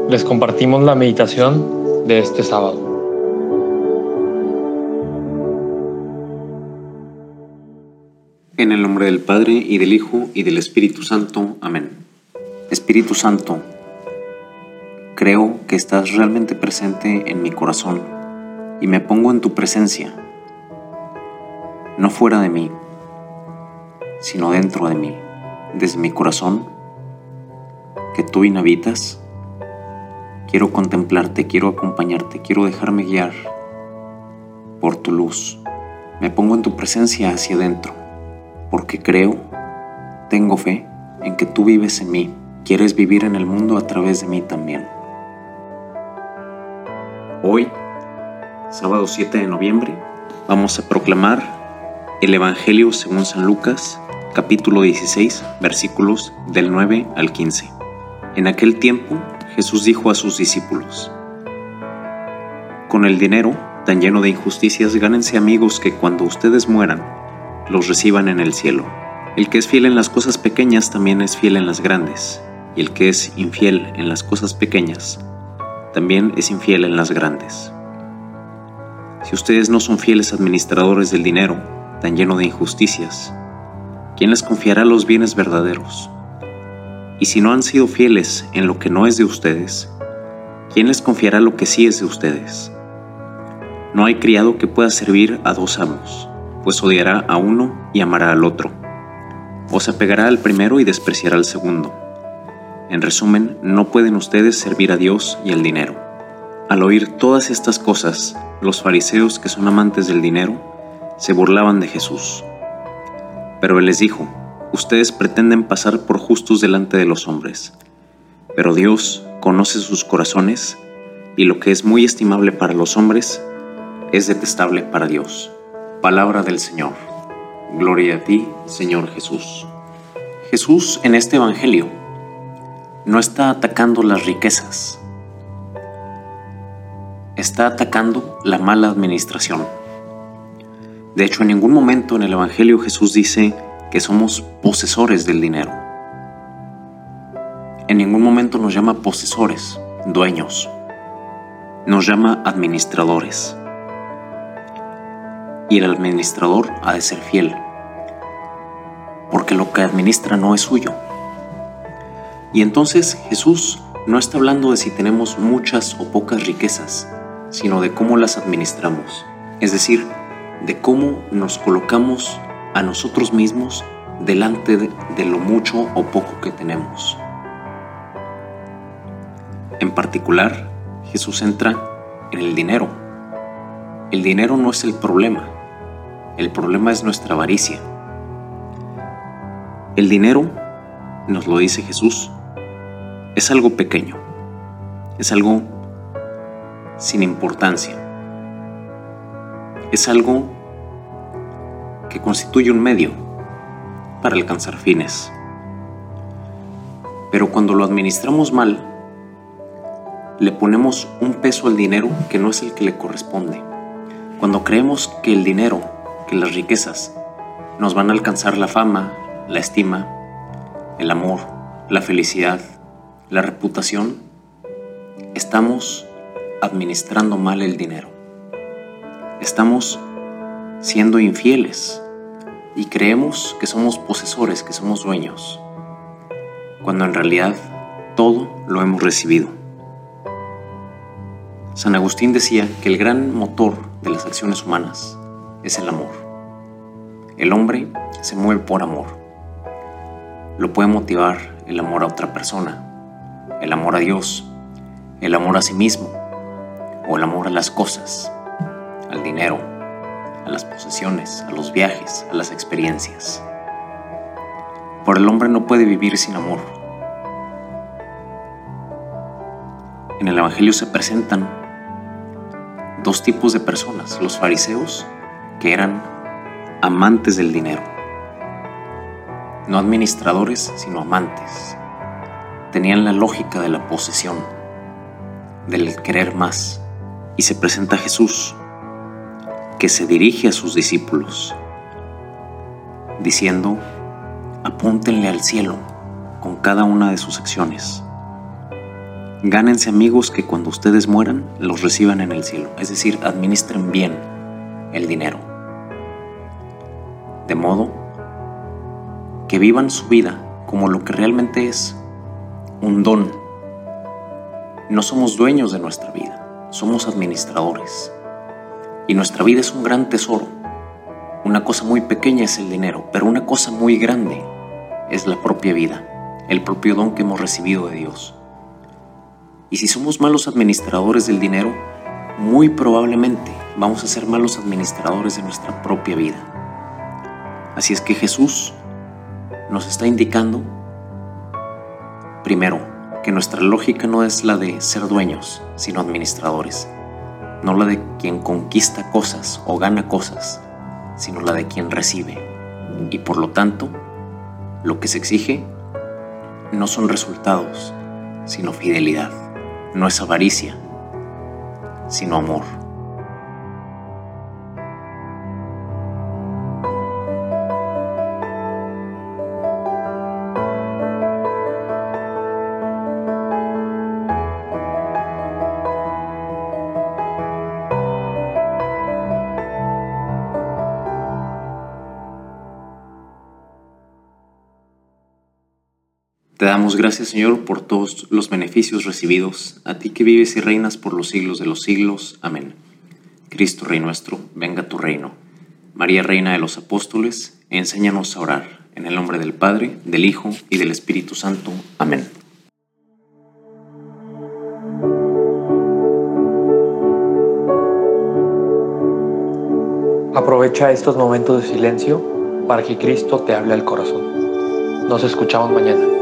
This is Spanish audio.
Les compartimos la meditación de este sábado. En el nombre del Padre, y del Hijo, y del Espíritu Santo. Amén. Espíritu Santo, creo que estás realmente presente en mi corazón y me pongo en tu presencia, no fuera de mí, sino dentro de mí, desde mi corazón, que tú inhabitas. Quiero contemplarte, quiero acompañarte, quiero dejarme guiar por tu luz. Me pongo en tu presencia hacia adentro, porque creo, tengo fe en que tú vives en mí, quieres vivir en el mundo a través de mí también. Hoy, sábado 7 de noviembre, vamos a proclamar el Evangelio según San Lucas, capítulo 16, versículos del 9 al 15. En aquel tiempo, Jesús dijo a sus discípulos: con el dinero tan lleno de injusticias, gánense amigos que cuando ustedes mueran, los reciban en el cielo. El que es fiel en las cosas pequeñas también es fiel en las grandes, y el que es infiel en las cosas pequeñas también es infiel en las grandes. Si ustedes no son fieles administradores del dinero tan lleno de injusticias, ¿quién les confiará los bienes verdaderos? Y si no han sido fieles en lo que no es de ustedes, ¿quién les confiará lo que sí es de ustedes? No hay criado que pueda servir a dos amos, pues odiará a uno y amará al otro, o se apegará al primero y despreciará al segundo. En resumen, no pueden ustedes servir a Dios y al dinero. Al oír todas estas cosas, los fariseos, que son amantes del dinero, se burlaban de Jesús. Pero él les dijo: ustedes pretenden pasar por justos delante de los hombres, pero Dios conoce sus corazones, y lo que es muy estimable para los hombres es detestable para Dios. Palabra del Señor. Gloria a ti, Señor Jesús. Jesús en este Evangelio no está atacando las riquezas, está atacando la mala administración. De hecho, en ningún momento en el Evangelio Jesús dice que somos posesores del dinero. En ningún momento nos llama posesores, dueños. Nos llama administradores. Y el administrador ha de ser fiel, porque lo que administra no es suyo. Y entonces Jesús no está hablando de si tenemos muchas o pocas riquezas, sino de cómo las administramos, es decir, de cómo nos colocamos a nosotros mismos delante de lo mucho o poco que tenemos. En particular, Jesús entra en el dinero. El dinero no es el problema es nuestra avaricia. El dinero, nos lo dice Jesús, es algo pequeño, es algo sin importancia, es algo que constituye un medio para alcanzar fines. Pero cuando lo administramos mal, le ponemos un peso al dinero que no es el que le corresponde. Cuando creemos que el dinero, que las riquezas, nos van a alcanzar la fama, la estima, el amor, la felicidad, la reputación, estamos administrando mal el dinero. Estamos siendo infieles y creemos que somos posesores, que somos dueños, cuando en realidad todo lo hemos recibido. San Agustín decía que el gran motor de las acciones humanas es el amor. El hombre se mueve por amor. Lo puede motivar el amor a otra persona, el amor a Dios, el amor a sí mismo, o el amor a las cosas, al dinero, a las posesiones, a los viajes, a las experiencias. Pero el hombre no puede vivir sin amor. En el Evangelio se presentan dos tipos de personas: los fariseos, que eran amantes del dinero, no administradores, sino amantes. Tenían la lógica de la posesión, del querer más. Y se presenta Jesús, que se dirige a sus discípulos, diciendo: apúntenle al cielo con cada una de sus acciones. Gánense amigos que cuando ustedes mueran los reciban en el cielo, es decir, administren bien el dinero, de modo que vivan su vida como lo que realmente es, un don. No somos dueños de nuestra vida, somos administradores. Y nuestra vida es un gran tesoro. Una cosa muy pequeña es el dinero, pero una cosa muy grande es la propia vida, el propio don que hemos recibido de Dios. Y si somos malos administradores del dinero, muy probablemente vamos a ser malos administradores de nuestra propia vida. Así es que Jesús nos está indicando, primero, que nuestra lógica no es la de ser dueños, sino administradores. No la de quien conquista cosas o gana cosas, sino la de quien recibe. Y por lo tanto, lo que se exige no son resultados, sino fidelidad. No es avaricia, sino amor. Te damos gracias, Señor, por todos los beneficios recibidos, a ti que vives y reinas por los siglos de los siglos. Amén. Cristo, Rey nuestro, venga tu reino. María, Reina de los Apóstoles, enséñanos a orar. En el nombre del Padre, del Hijo y del Espíritu Santo. Amén. Aprovecha estos momentos de silencio para que Cristo te hable al corazón. Nos escuchamos mañana.